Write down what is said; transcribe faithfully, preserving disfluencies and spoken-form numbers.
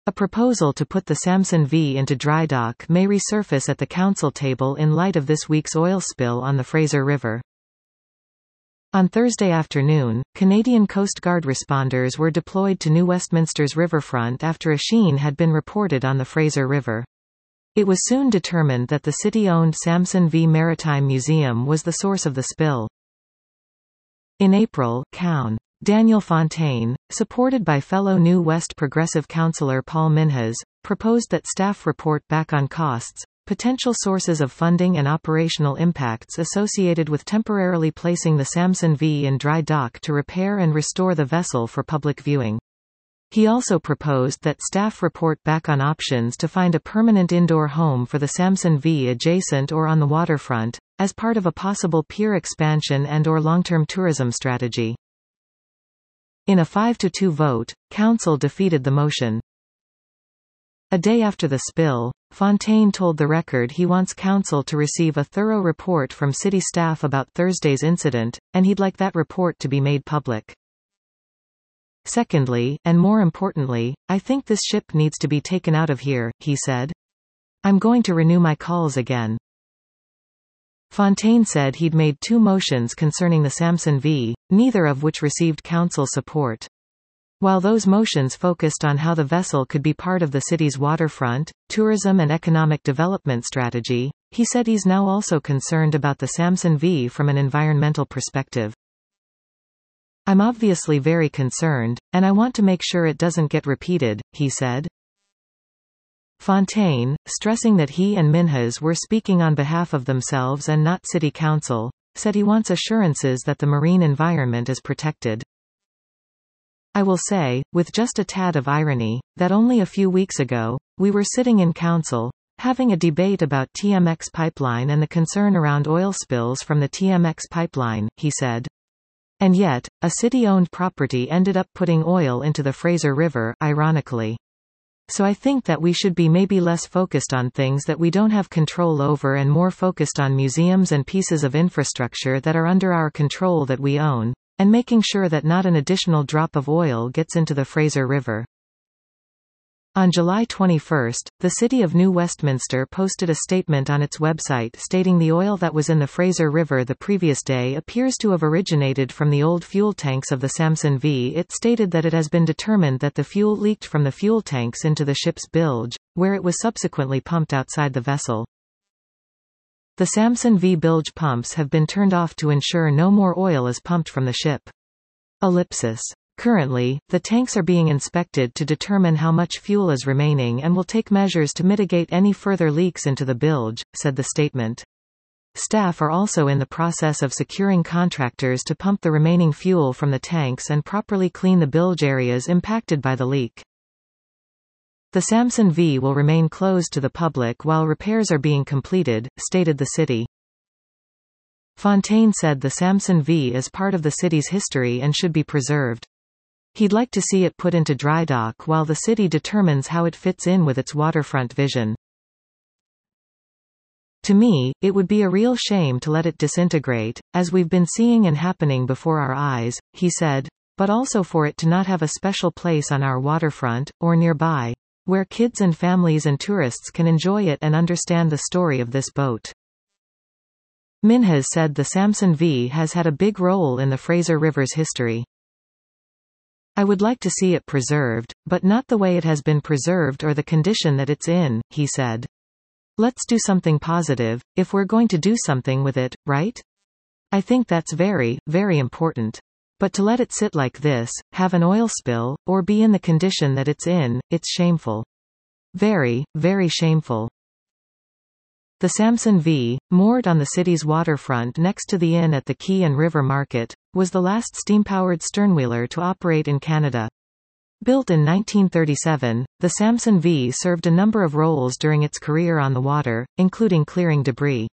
A proposal to put the Samson V into dry dock may resurface at the council table in light of this week's oil spill on the Fraser River. On Thursday afternoon, Canadian Coast Guard responders were deployed to New Westminster's riverfront after a sheen had been reported on the Fraser River. It was soon determined that the city-owned Samson V Maritime Museum was the source of the spill. In April, Coun. Daniel Fontaine, supported by fellow New West Progressive councillor Paul Minhas, proposed that staff report back on costs, potential sources of funding and operational impacts associated with temporarily placing the Samson V in dry dock to repair and restore the vessel for public viewing. He also proposed that staff report back on options to find a permanent indoor home for the Samson V adjacent or on the waterfront, as part of a possible pier expansion and or long-term tourism strategy. In a five to two vote, Council defeated the motion. A day after the spill, Fontaine told The Record he wants Council to receive a thorough report from city staff about Thursday's incident, and he'd like that report to be made public. Secondly, and more importantly, I think this ship needs to be taken out of here, he said. I'm going to renew my calls again. Fontaine said he'd made two motions concerning the Samson V, neither of which received council support. While those motions focused on how the vessel could be part of the city's waterfront, tourism and economic development strategy, he said he's now also concerned about the Samson V from an environmental perspective. I'm obviously very concerned, and I want to make sure it doesn't get repeated, he said. Fontaine, stressing that he and Minhas were speaking on behalf of themselves and not City Council, said he wants assurances that the marine environment is protected. I will say, with just a tad of irony, that only a few weeks ago, we were sitting in Council, having a debate about T M X pipeline and the concern around oil spills from the T M X pipeline, he said. And yet, a city-owned property ended up putting oil into the Fraser River, ironically. So I think that we should be maybe less focused on things that we don't have control over and more focused on museums and pieces of infrastructure that are under our control that we own, and making sure that not an additional drop of oil gets into the Fraser River. On July twenty-first, the City of New Westminster posted a statement on its website stating the oil that was in the Fraser River the previous day appears to have originated from the old fuel tanks of the Samson V. It stated that it has been determined that the fuel leaked from the fuel tanks into the ship's bilge, where it was subsequently pumped outside the vessel. The Samson V bilge pumps have been turned off to ensure no more oil is pumped from the ship. Ellipsis. Currently, the tanks are being inspected to determine how much fuel is remaining and will take measures to mitigate any further leaks into the bilge, said the statement. Staff are also in the process of securing contractors to pump the remaining fuel from the tanks and properly clean the bilge areas impacted by the leak. The Samson V will remain closed to the public while repairs are being completed, stated the city. Fontaine said the Samson V is part of the city's history and should be preserved. He'd like to see it put into dry dock while the city determines how it fits in with its waterfront vision. To me, it would be a real shame to let it disintegrate, as we've been seeing and happening before our eyes, he said, but also for it to not have a special place on our waterfront, or nearby, where kids and families and tourists can enjoy it and understand the story of this boat. Minhas said the Samson V has had a big role in the Fraser River's history. I would like to see it preserved, but not the way it has been preserved or the condition that it's in, he said. Let's do something positive, if we're going to do something with it, right? I think that's very, very important. But to let it sit like this, have an oil spill, or be in the condition that it's in, it's shameful. Very, very shameful. The Samson V, moored on the city's waterfront next to the inn at the Quay and River Market, was the last steam-powered sternwheeler to operate in Canada. Built in nineteen thirty-seven, the Samson V served a number of roles during its career on the water, including clearing debris.